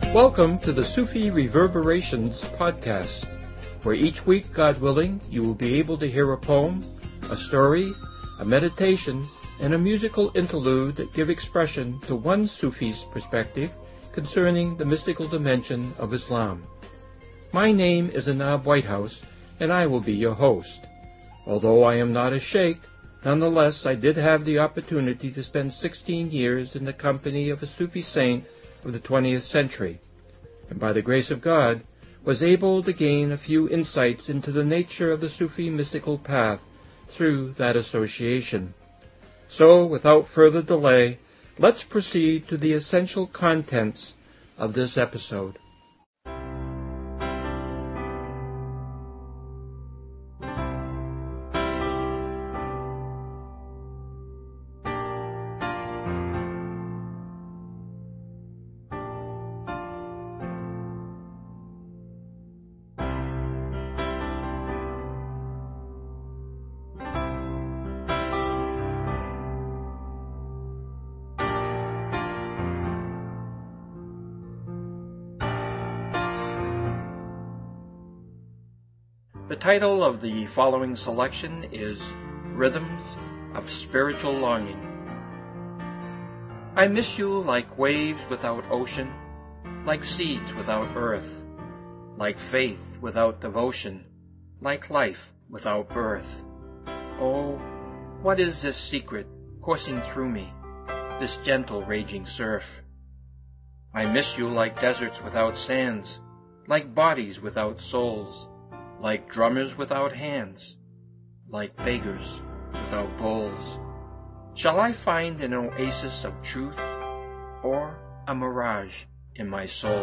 Welcome to the Sufi Reverberations podcast, where each week, God willing, you will be able to hear a poem, a story, a meditation, and a musical interlude that give expression to one Sufi's perspective concerning the mystical dimension of Islam. My name is Anab Whitehouse, and I will be your host. Although I am not a sheikh, nonetheless I did have the opportunity to spend 16 years in the company of a Sufi saint of the 20th century, and by the grace of God was able to gain a few insights into the nature of the Sufi mystical path through that association. So, without further delay, let's proceed to the essential contents of this episode. The title of the following selection is Rhythms of Spiritual Longing. I miss you like waves without ocean, like seeds without earth, like faith without devotion, like life without birth. Oh, what is this secret coursing through me, this gentle raging surf? I miss you like deserts without sands, like bodies without souls, like drummers without hands, like beggars without bowls. Shall I find an oasis of truth, or a mirage in my soul?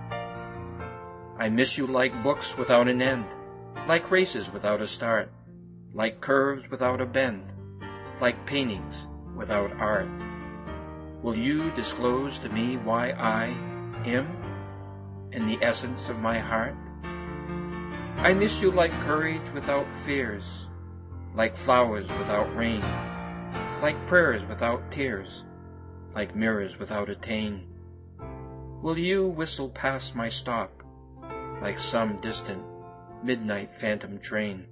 I miss you like books without an end, like races without a start, like curves without a bend, like paintings without art. Will you disclose to me why I am, in the essence of my heart? I miss you like courage without fears, like flowers without rain, like prayers without tears, like mirrors without a tain. Will you whistle past my stop, like some distant midnight phantom train?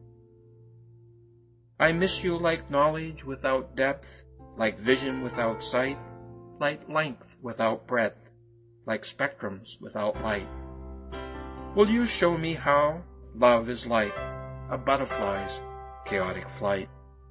I miss you like knowledge without depth, like vision without sight, like length without breadth, like spectrums without light. Will you show me how love is like a butterfly's chaotic flight?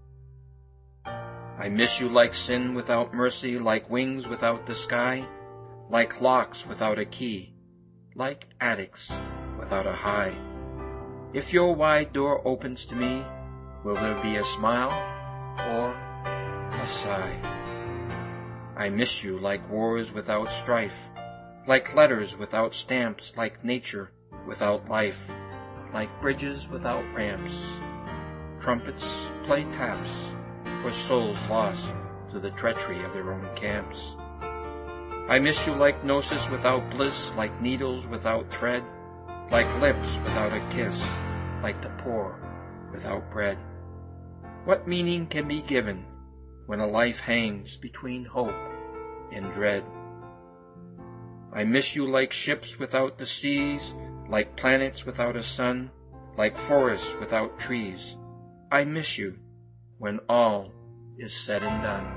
I miss you like sin without mercy, like wings without the sky, like locks without a key, like attics without a high. If your wide door opens to me, will there be a smile or a sigh? I miss you like wars without strife, like letters without stamps, like nature without life, like bridges without ramps. Trumpets play taps for souls lost to the treachery of their own camps. I miss you like gnosis without bliss, like needles without thread, like lips without a kiss, like the poor without bread. What meaning can be given when a life hangs between hope and dread? I miss you like ships without the seas, like planets without a sun, like forests without trees. I miss you when all is said and done.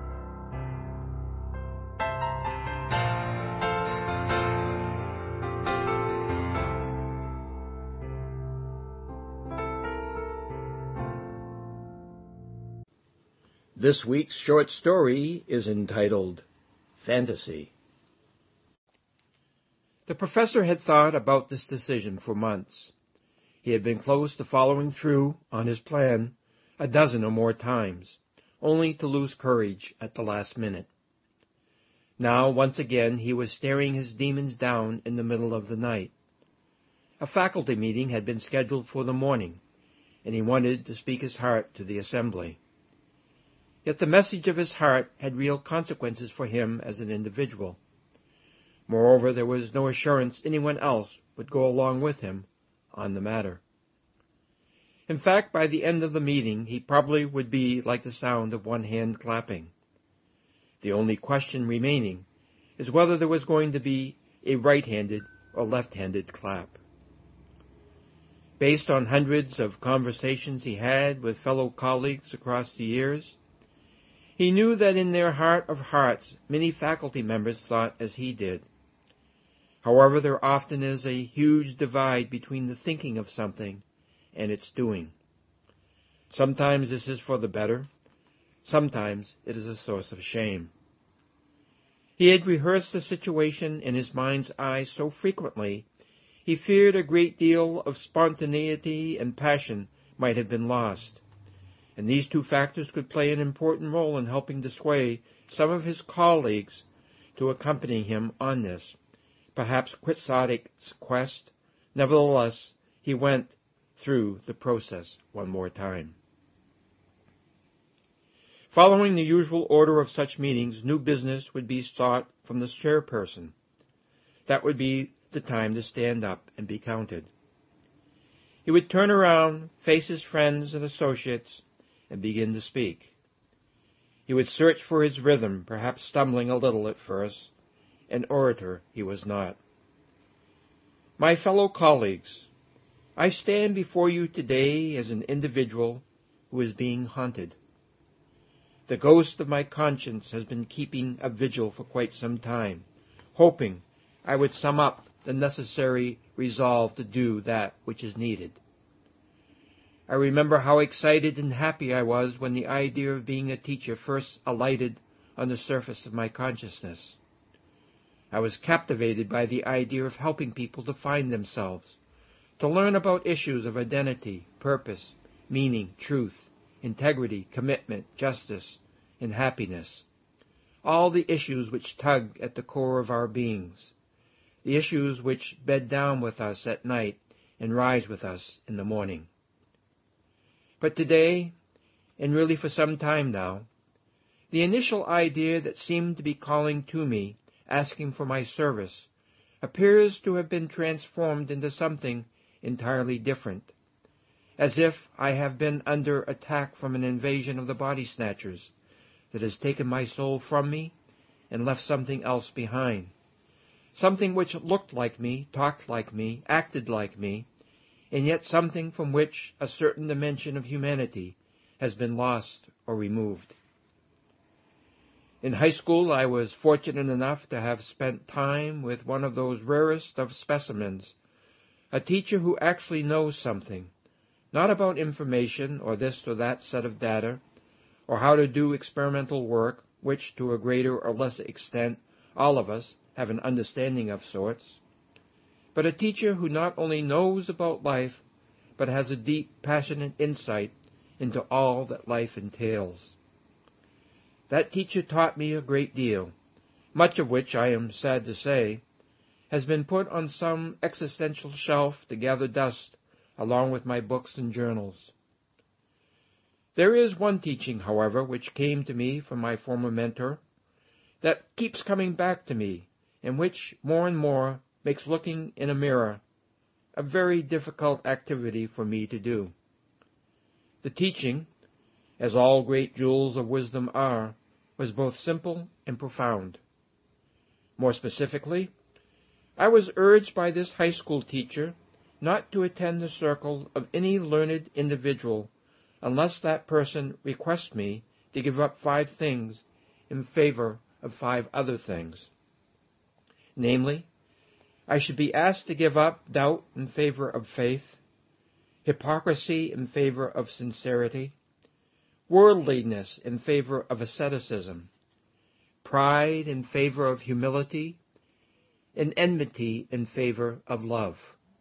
This week's short story is entitled Fantasy. The professor had thought about this decision for months. He had been close to following through on his plan a dozen or more times, only to lose courage at the last minute. Now, once again, he was staring his demons down in the middle of the night. A faculty meeting had been scheduled for the morning, and he wanted to speak his heart to the assembly. Yet the message of his heart had real consequences for him as an individual. Moreover, there was no assurance anyone else would go along with him on the matter. In fact, by the end of the meeting, he probably would be like the sound of one hand clapping. The only question remaining is whether there was going to be a right-handed or left-handed clap. Based on hundreds of conversations he had with fellow colleagues across the years, he knew that in their heart of hearts many faculty members thought as he did. However, there often is a huge divide between the thinking of something and its doing. Sometimes this is for the better. Sometimes it is a source of shame. He had rehearsed the situation in his mind's eye so frequently, he feared a great deal of spontaneity and passion might have been lost. And these two factors could play an important role in helping to sway some of his colleagues to accompany him on this, perhaps quixotic quest. Nevertheless, he went through the process one more time. Following the usual order of such meetings, new business would be sought from the chairperson. That would be the time to stand up and be counted. He would turn around, face his friends and associates, and begin to speak. He would search for his rhythm, perhaps stumbling a little at first. An orator he was not. My fellow colleagues, I stand before you today as an individual who is being haunted. The ghost of my conscience has been keeping a vigil for quite some time, hoping I would sum up the necessary resolve to do that which is needed. I remember how excited and happy I was when the idea of being a teacher first alighted on the surface of my consciousness. I was captivated by the idea of helping people to find themselves, to learn about issues of identity, purpose, meaning, truth, integrity, commitment, justice, and happiness. All the issues which tug at the core of our beings. The issues which bed down with us at night and rise with us in the morning. But today, and really for some time now, the initial idea that seemed to be calling to me, asking for my service, appears to have been transformed into something entirely different, as if I have been under attack from an invasion of the body snatchers that has taken my soul from me and left something else behind, something which looked like me, talked like me, acted like me, and yet something from which a certain dimension of humanity has been lost or removed. In high school, I was fortunate enough to have spent time with one of those rarest of specimens, a teacher who actually knows something, not about information or this or that set of data, or how to do experimental work, which to a greater or lesser extent all of us have an understanding of sorts, but a teacher who not only knows about life, but has a deep, passionate insight into all that life entails. That teacher taught me a great deal, much of which, I am sad to say, has been put on some existential shelf to gather dust along with my books and journals. There is one teaching, however, which came to me from my former mentor that keeps coming back to me, and which more and more makes looking in a mirror a very difficult activity for me to do. The teaching, as all great jewels of wisdom are, was both simple and profound. More specifically, I was urged by this high school teacher not to attend the circle of any learned individual unless that person requests me to give up 5 things in favor of 5 other things. Namely, I should be asked to give up doubt in favor of faith, hypocrisy in favor of sincerity, worldliness in favor of asceticism, pride in favor of humility, and enmity in favor of love.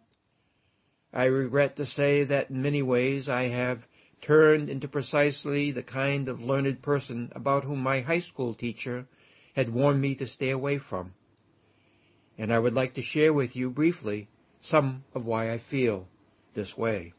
I regret to say that in many ways I have turned into precisely the kind of learned person about whom my high school teacher had warned me to stay away from. And I would like to share with you briefly some of why I feel this way.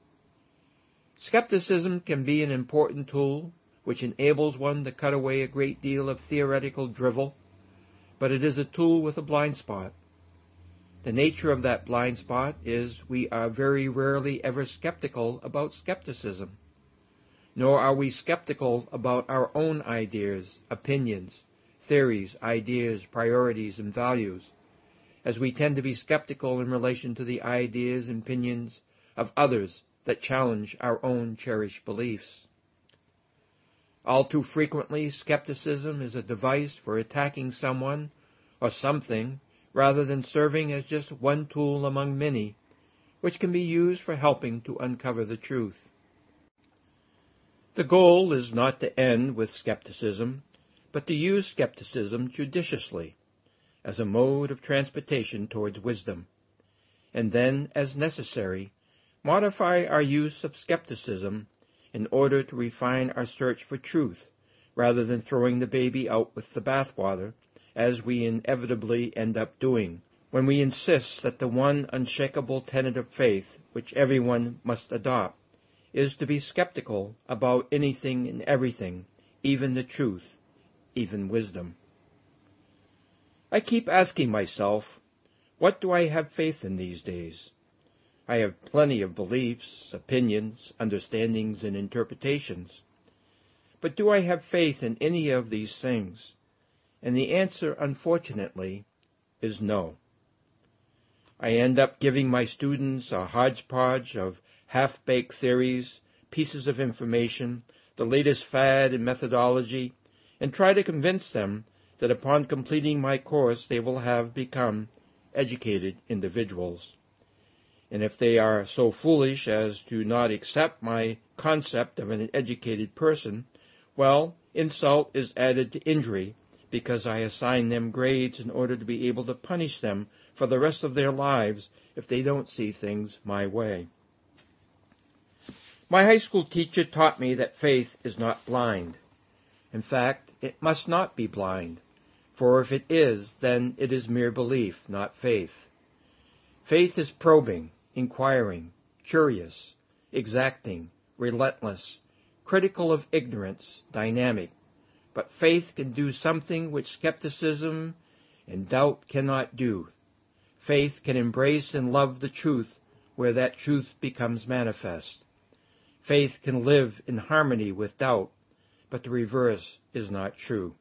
Skepticism can be an important tool which enables one to cut away a great deal of theoretical drivel, but it is a tool with a blind spot. The nature of that blind spot is we are very rarely ever skeptical about skepticism, nor are we skeptical about our own ideas, opinions, theories, ideas, priorities, and values, as we tend to be skeptical in relation to the ideas and opinions of others that challenge our own cherished beliefs. All too frequently, skepticism is a device for attacking someone or something rather than serving as just one tool among many, which can be used for helping to uncover the truth. The goal is not to end with skepticism, but to use skepticism judiciously as a mode of transportation towards wisdom, and then, as necessary, modify our use of skepticism in order to refine our search for truth, rather than throwing the baby out with the bathwater, as we inevitably end up doing, when we insist that the one unshakable tenet of faith which everyone must adopt is to be skeptical about anything and everything, even the truth, even wisdom. I keep asking myself, what do I have faith in these days? I have plenty of beliefs, opinions, understandings, and interpretations. But do I have faith in any of these things? And the answer, unfortunately, is no. I end up giving my students a hodgepodge of half-baked theories, pieces of information, the latest fad and methodology, and try to convince them that upon completing my course they will have become educated individuals. And if they are so foolish as to not accept my concept of an educated person, well, insult is added to injury, because I assign them grades in order to be able to punish them for the rest of their lives if they don't see things my way. My high school teacher taught me that faith is not blind. In fact, it must not be blind, for if it is, then it is mere belief, not faith. Faith is probing, inquiring, curious, exacting, relentless, critical of ignorance, dynamic. But faith can do something which skepticism and doubt cannot do. Faith can embrace and love the truth where that truth becomes manifest. Faith can live in harmony with doubt, but the reverse is not true.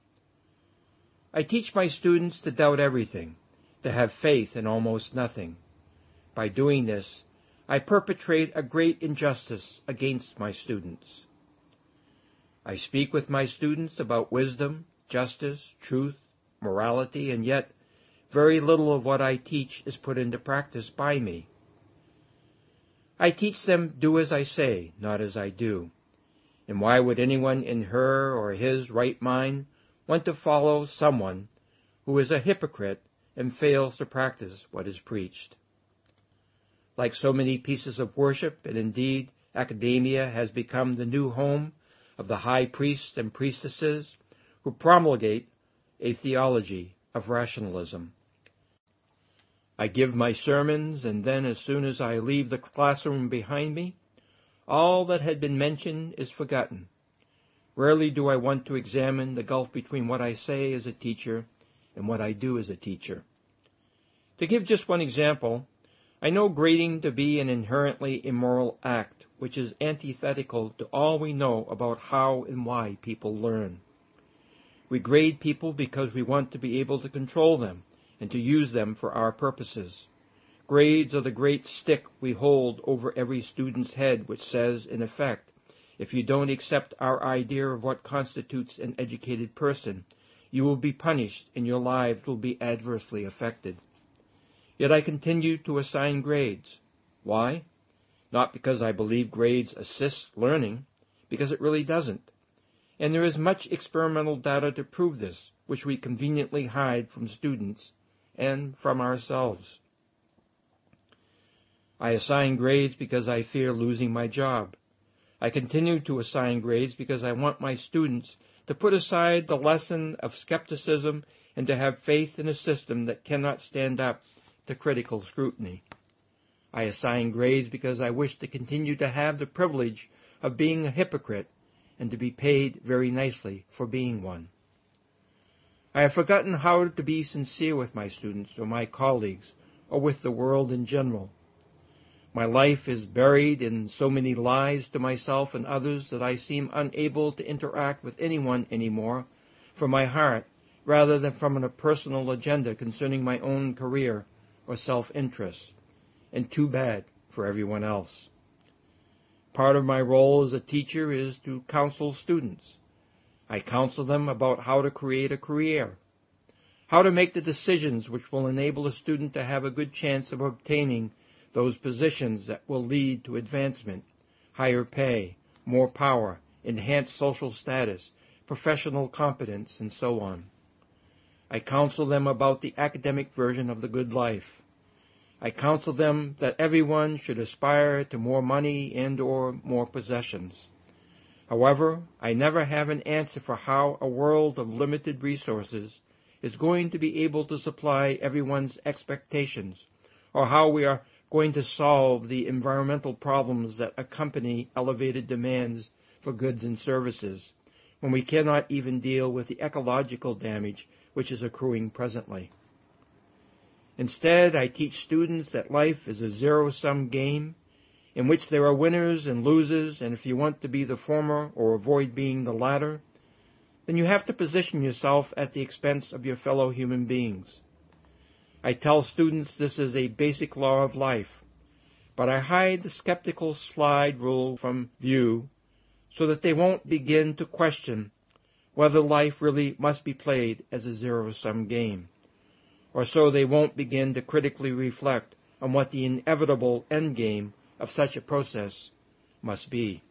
I teach my students to doubt everything, to have faith in almost nothing. By doing this, I perpetrate a great injustice against my students. I speak with my students about wisdom, justice, truth, morality, and yet very little of what I teach is put into practice by me. I teach them do as I say, not as I do. And why would anyone in her or his right mind want to follow someone who is a hypocrite and fails to practice what is preached? Like so many pieces of worship, and indeed academia has become the new home of the high priests and priestesses who promulgate a theology of rationalism. I give my sermons, and then as soon as I leave the classroom behind me, all that had been mentioned is forgotten. Rarely do I want to examine the gulf between what I say as a teacher and what I do as a teacher. To give just one example, I know grading to be an inherently immoral act, which is antithetical to all we know about how and why people learn. We grade people because we want to be able to control them and to use them for our purposes. Grades are the great stick we hold over every student's head, which says, in effect, if you don't accept our idea of what constitutes an educated person, you will be punished and your lives will be adversely affected. Yet I continue to assign grades. Why? Not because I believe grades assist learning, because it really doesn't. And there is much experimental data to prove this, which we conveniently hide from students and from ourselves. I assign grades because I fear losing my job. I continue to assign grades because I want my students to put aside the lesson of skepticism and to have faith in a system that cannot stand up to critical scrutiny. I assign grades because I wish to continue to have the privilege of being a hypocrite and to be paid very nicely for being one. I have forgotten how to be sincere with my students or my colleagues or with the world in general. My life is buried in so many lies to myself and others that I seem unable to interact with anyone anymore, for my heart rather than from a personal agenda concerning my own career or self-interest, and too bad for everyone else. Part of my role as a teacher is to counsel students. I counsel them about how to create a career, how to make the decisions which will enable a student to have a good chance of obtaining those positions that will lead to advancement, higher pay, more power, enhanced social status, professional competence, and so on. I counsel them about the academic version of the good life. I counsel them that everyone should aspire to more money and or more possessions. However, I never have an answer for how a world of limited resources is going to be able to supply everyone's expectations, or how we are going to solve the environmental problems that accompany elevated demands for goods and services, when we cannot even deal with the ecological damage which is accruing presently. Instead, I teach students that life is a zero-sum game in which there are winners and losers, and if you want to be the former or avoid being the latter, then you have to position yourself at the expense of your fellow human beings. I tell students this is a basic law of life, but I hide the skeptical slide rule from view so that they won't begin to question whether life really must be played as a zero-sum game, or so they won't begin to critically reflect on what the inevitable end game of such a process must be.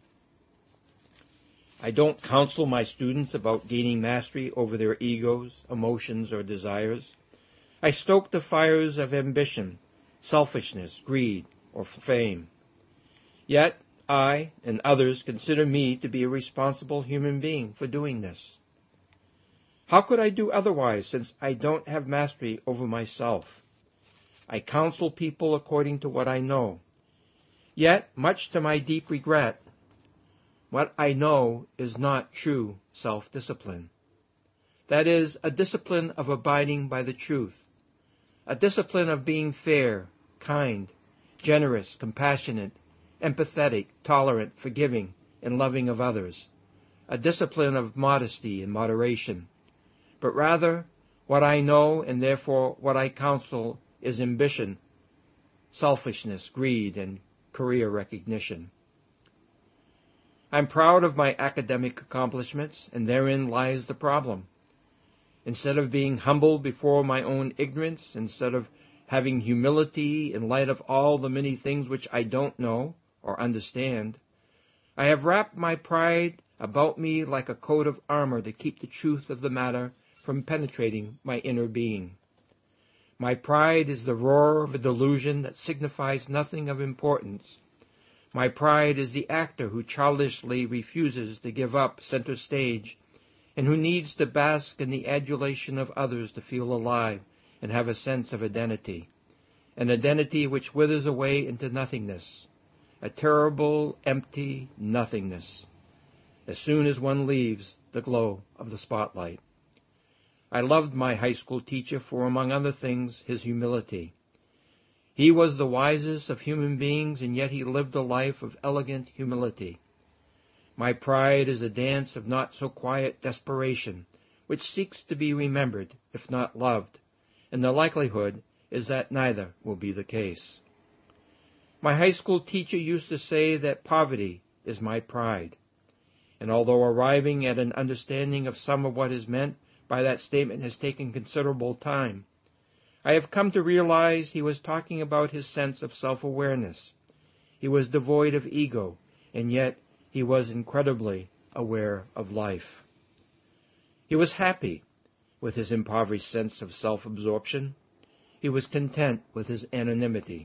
I don't counsel my students about gaining mastery over their egos, emotions, or desires. I stoke the fires of ambition, selfishness, greed, or fame. Yet, I and others consider me to be a responsible human being for doing this. How could I do otherwise, since I don't have mastery over myself? I counsel people according to what I know. Yet, much to my deep regret, what I know is not true self-discipline. That is, a discipline of abiding by the truth, a discipline of being fair, kind, generous, compassionate, empathetic, tolerant, forgiving, and loving of others, a discipline of modesty and moderation. But rather, what I know and therefore what I counsel is ambition, selfishness, greed, and career recognition. I'm proud of my academic accomplishments, and therein lies the problem. Instead of being humble before my own ignorance, instead of having humility in light of all the many things which I don't know or understand, I have wrapped my pride about me like a coat of armor to keep the truth of the matter from penetrating my inner being. My pride is the roar of a delusion that signifies nothing of importance. My pride is the actor who childishly refuses to give up center stage and who needs to bask in the adulation of others to feel alive and have a sense of identity, an identity which withers away into nothingness, a terrible, empty nothingness, as soon as one leaves the glow of the spotlight. I loved my high school teacher for, among other things, his humility. He was the wisest of human beings, and yet he lived a life of elegant humility. My pride is a dance of not-so-quiet desperation, which seeks to be remembered, if not loved, and the likelihood is that neither will be the case. My high school teacher used to say that poverty is my pride, and although arriving at an understanding of some of what is meant by that statement has taken considerable time, I have come to realize he was talking about his sense of self-awareness. He was devoid of ego, and yet he was incredibly aware of life. He was happy with his impoverished sense of self-absorption. He was content with his anonymity.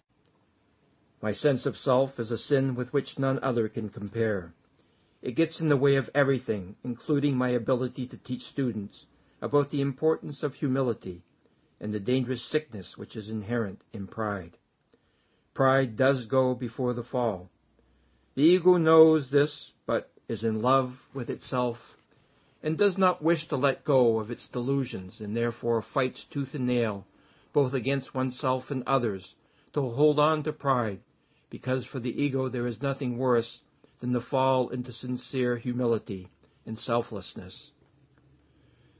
My sense of self is a sin with which none other can compare. It gets in the way of everything, including my ability to teach students about the importance of humility and the dangerous sickness which is inherent in pride. Pride does go before the fall. The ego knows this, but is in love with itself and does not wish to let go of its delusions, and therefore fights tooth and nail, both against oneself and others, to hold on to pride, because for the ego there is nothing worse than the fall into sincere humility and selflessness.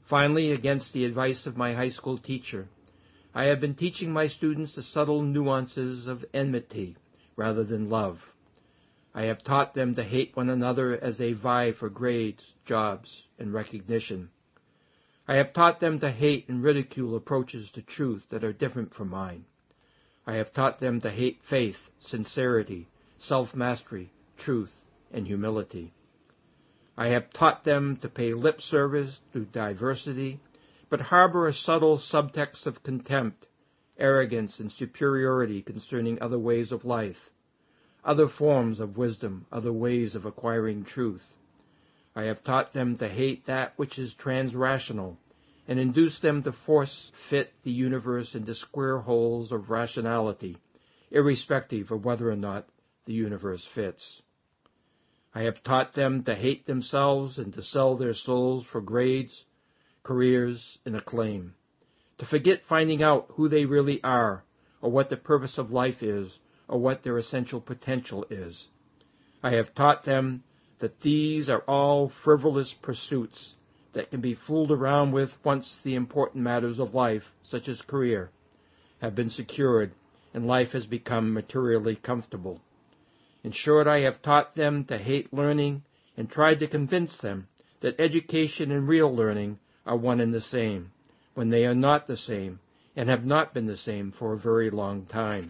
Finally, against the advice of my high school teacher, I have been teaching my students the subtle nuances of enmity rather than love. I have taught them to hate one another as they vie for grades, jobs, and recognition. I have taught them to hate and ridicule approaches to truth that are different from mine. I have taught them to hate faith, sincerity, self-mastery, truth, and humility. I have taught them to pay lip service to diversity, but harbor a subtle subtext of contempt, arrogance, and superiority concerning other ways of life, other forms of wisdom, other ways of acquiring truth. I have taught them to hate that which is transrational, and induce them to force fit the universe into square holes of rationality, irrespective of whether or not the universe fits. I have taught them to hate themselves and to sell their souls for grades, careers, and acclaim, to forget finding out who they really are, or what the purpose of life is, or what their essential potential is. I have taught them that these are all frivolous pursuits that can be fooled around with once the important matters of life, such as career, have been secured and life has become materially comfortable. In short, I have taught them to hate learning and tried to convince them that education and real learning are one and the same, when they are not the same and have not been the same for a very long time.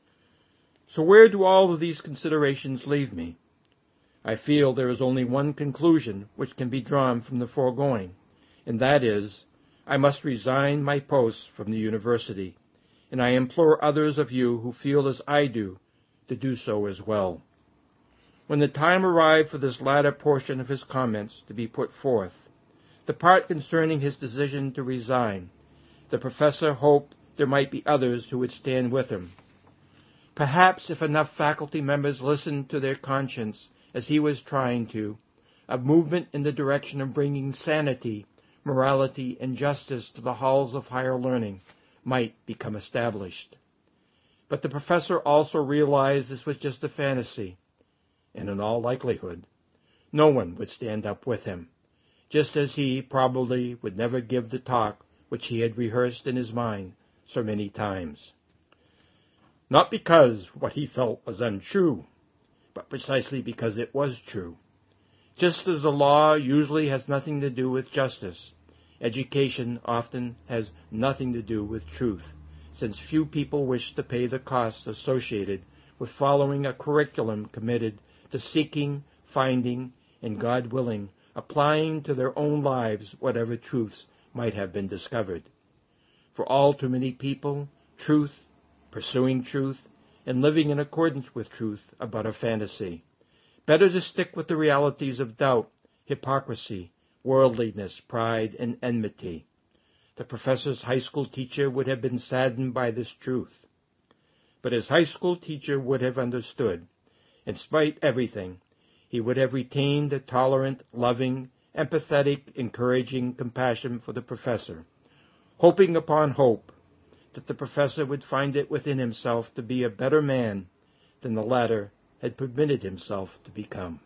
So where do all of these considerations leave me? I feel there is only one conclusion which can be drawn from the foregoing, and that is, I must resign my post from the university, and I implore others of you who feel as I do to do so as well. When the time arrived for this latter portion of his comments to be put forth, the part concerning his decision to resign, the professor hoped there might be others who would stand with him. Perhaps if enough faculty members listened to their conscience as he was trying to, a movement in the direction of bringing sanity, morality, and justice to the halls of higher learning might become established. But the professor also realized this was just a fantasy, and in all likelihood, no one would stand up with him, just as he probably would never give the talk which he had rehearsed in his mind so many times. Not because what he felt was untrue, but precisely because it was true. Just as the law usually has nothing to do with justice, education often has nothing to do with truth, since few people wish to pay the costs associated with following a curriculum committed to seeking, finding, and, God willing, applying to their own lives whatever truths might have been discovered. For all too many people, truth, pursuing truth, and living in accordance with truth are but a fantasy. Better to stick with the realities of doubt, hypocrisy, worldliness, pride, and enmity. The professor's high school teacher would have been saddened by this truth. But his high school teacher would have understood. In spite of everything, he would have retained a tolerant, loving, empathetic, encouraging compassion for the professor, hoping upon hope that the professor would find it within himself to be a better man than the latter had permitted himself to become.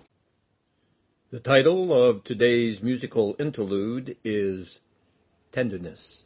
The title of today's musical interlude is Tenderness.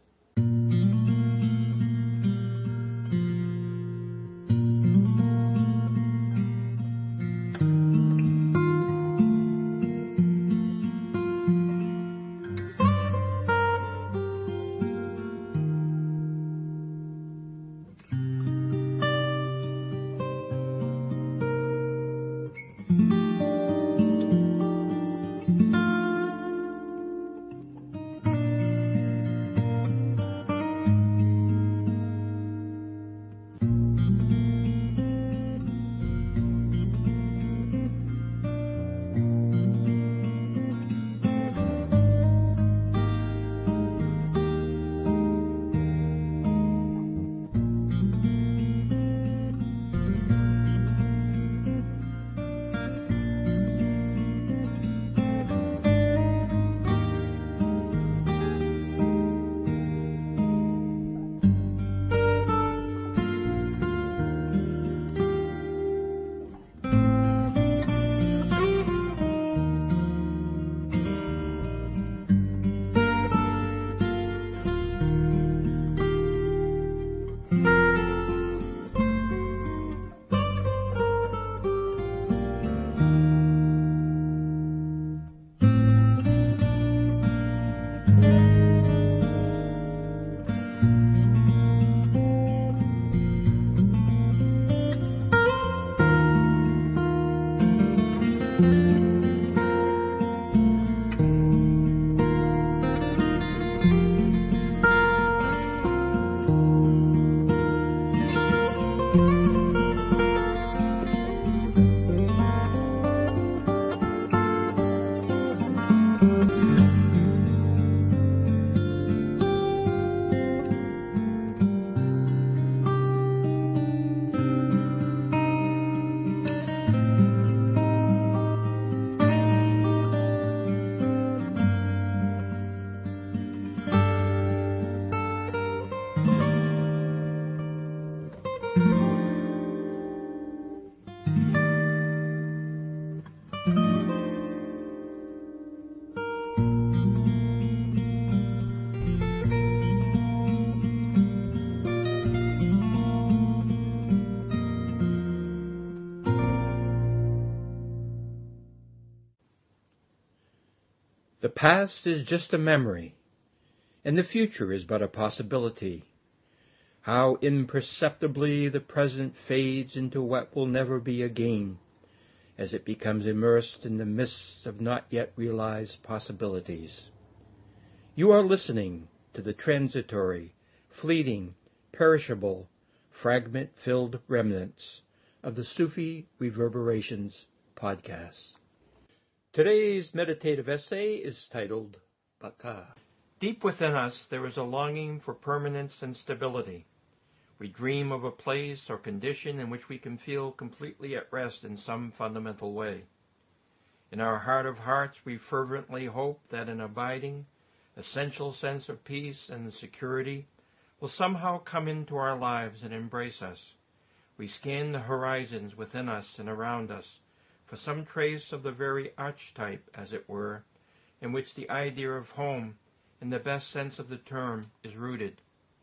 past is just a memory, and the future is but a possibility. How imperceptibly the present fades into what will never be again, as it becomes immersed in the mists of not yet realized possibilities. You are listening to the transitory, fleeting, perishable, fragment-filled remnants of the Sufi Reverberations podcast. Today's meditative essay is titled Baka. Deep within us there is a longing for permanence and stability. We dream of a place or condition in which we can feel completely at rest in some fundamental way. In our heart of hearts, we fervently hope that an abiding, essential sense of peace and security will somehow come into our lives and embrace us. We scan the horizons within us and around us for some trace of the very archetype, as it were, in which the idea of home, in the best sense of the term, is rooted.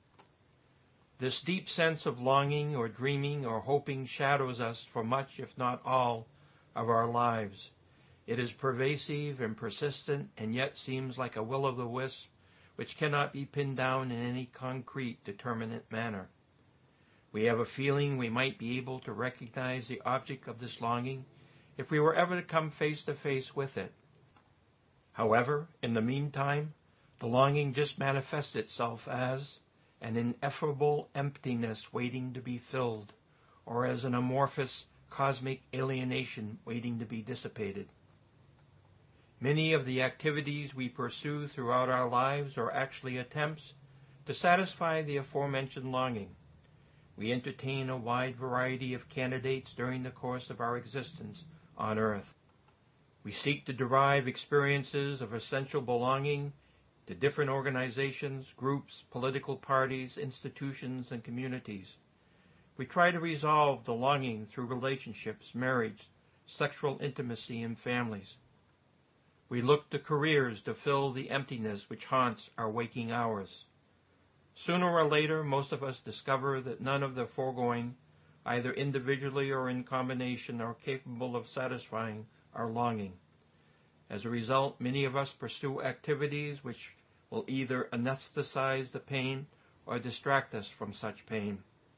This deep sense of longing or dreaming or hoping shadows us for much, if not all, of our lives. It is pervasive and persistent, and yet seems like a will-o'-the-wisp which cannot be pinned down in any concrete, determinate manner. We have a feeling we might be able to recognize the object of this longing if we were ever to come face to face with it. However, in the meantime, the longing just manifests itself as an ineffable emptiness waiting to be filled, or as an amorphous cosmic alienation waiting to be dissipated. Many of the activities we pursue throughout our lives are actually attempts to satisfy the aforementioned longing. We entertain a wide variety of candidates during the course of our existence on earth. We seek to derive experiences of essential belonging to different organizations, groups, political parties, institutions, and communities. We try to resolve the longing through relationships, marriage, sexual intimacy, and families. We look to careers to fill the emptiness which haunts our waking hours. Sooner or later, most of us discover that none of the foregoing, either individually or in combination, are capable of satisfying our longing. As a result, many of us pursue activities which will either anesthetize the pain or distract us from such pain.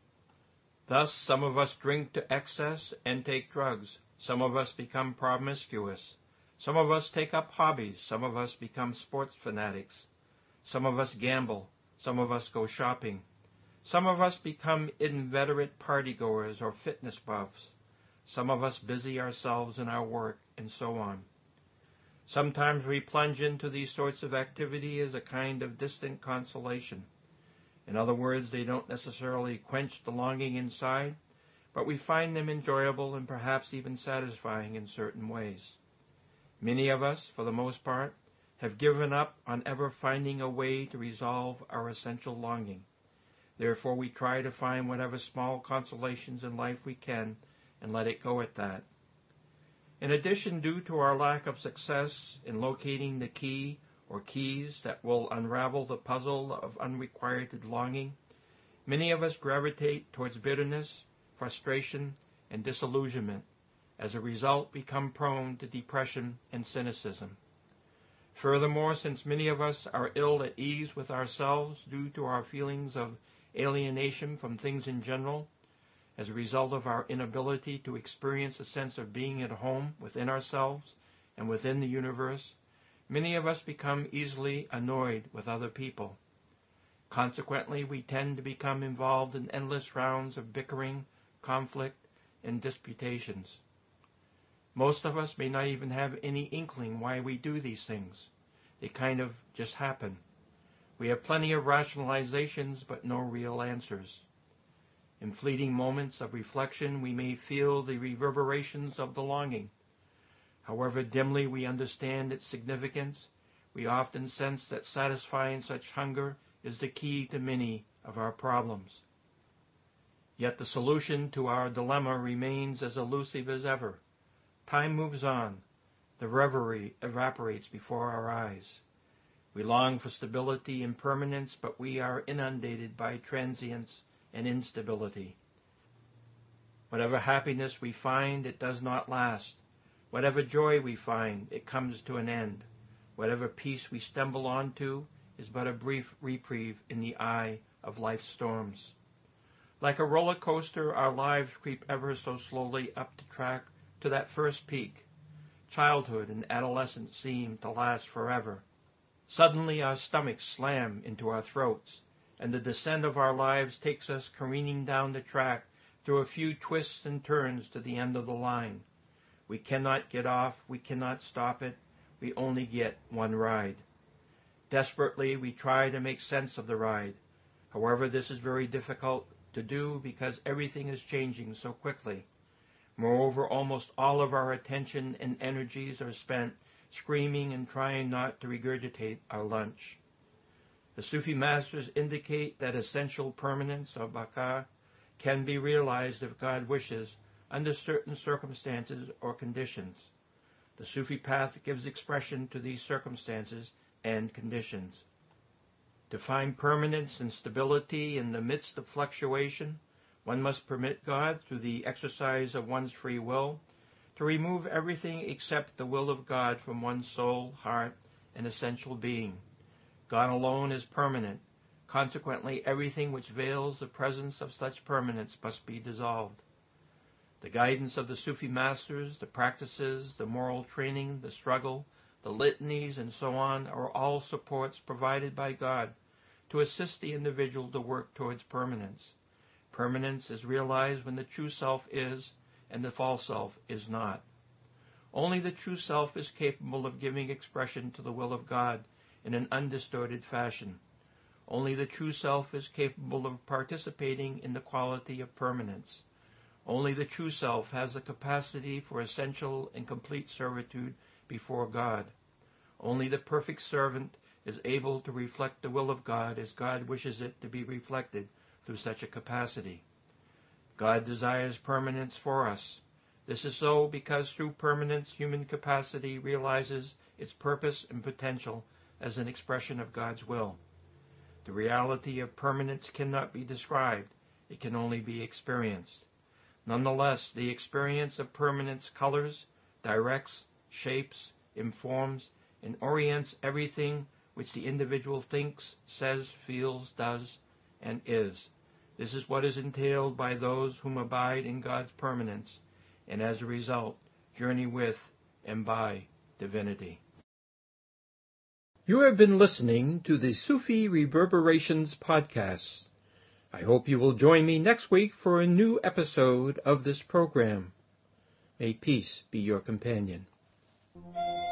Thus, some of us drink to excess and take drugs. Some of us become promiscuous. Some of us take up hobbies. Some of us become sports fanatics. Some of us gamble. Some of us go shopping. Some of us become inveterate partygoers or fitness buffs. Some of us busy ourselves in our work, and so on. Sometimes we plunge into these sorts of activity as a kind of distant consolation. In other words, they don't necessarily quench the longing inside, but we find them enjoyable and perhaps even satisfying in certain ways. Many of us, for the most part, have given up on ever finding a way to resolve our essential longing. Therefore, we try to find whatever small consolations in life we can and let it go at that. In addition, due to our lack of success in locating the key or keys that will unravel the puzzle of unrequited longing, many of us gravitate towards bitterness, frustration, and disillusionment. As a result, become prone to depression and cynicism. Furthermore, since many of us are ill at ease with ourselves due to our feelings of alienation from things in general, as a result of our inability to experience a sense of being at home within ourselves and within the universe, many of us become easily annoyed with other people. Consequently, we tend to become involved in endless rounds of bickering, conflict, and disputations. Most of us may not even have any inkling why we do these things. They kind of just happen. We have plenty of rationalizations, but no real answers. In fleeting moments of reflection, we may feel the reverberations of the longing. However dimly we understand its significance, we often sense that satisfying such hunger is the key to many of our problems. Yet the solution to our dilemma remains as elusive as ever. Time moves on. The reverie evaporates before our eyes. We long for stability and permanence, but we are inundated by transience and instability. Whatever happiness we find, it does not last. Whatever joy we find, it comes to an end. Whatever peace we stumble onto is but a brief reprieve in the eye of life's storms. Like a roller coaster, our lives creep ever so slowly up the track to that first peak. Childhood and adolescence seem to last forever. Suddenly our stomachs slam into our throats, and the descent of our lives takes us careening down the track through a few twists and turns to the end of the line. We cannot get off, we cannot stop it, we only get one ride. Desperately, we try to make sense of the ride. However, this is very difficult to do because everything is changing so quickly. Moreover, almost all of our attention and energies are spent screaming and trying not to regurgitate our lunch. The Sufi masters indicate that essential permanence, or baqa, can be realized if God wishes under certain circumstances or conditions. The Sufi path gives expression to these circumstances and conditions. To find permanence and stability in the midst of fluctuation, one must permit God, through the exercise of one's free will, to remove everything except the will of God from one's soul, heart, and essential being. God alone is permanent. Consequently, everything which veils the presence of such permanence must be dissolved. The guidance of the Sufi masters, the practices, the moral training, the struggle, the litanies, and so on are all supports provided by God to assist the individual to work towards permanence. Permanence is realized when the true self is and the false self is not. Only the true self is capable of giving expression to the will of God in an undistorted fashion. Only the true self is capable of participating in the quality of permanence. Only the true self has the capacity for essential and complete servitude before God. Only the perfect servant is able to reflect the will of God as God wishes it to be reflected through such a capacity. God desires permanence for us. This is so because through permanence human capacity realizes its purpose and potential as an expression of God's will. The reality of permanence cannot be described. It can only be experienced. Nonetheless, the experience of permanence colors, directs, shapes, informs, and orients everything which the individual thinks, says, feels, does, and is. This is what is entailed by those whom abide in God's permanence, and as a result, journey with and by divinity. You have been listening to the Sufi Reverberations podcast. I hope you will join me next week for a new episode of this program. May peace be your companion.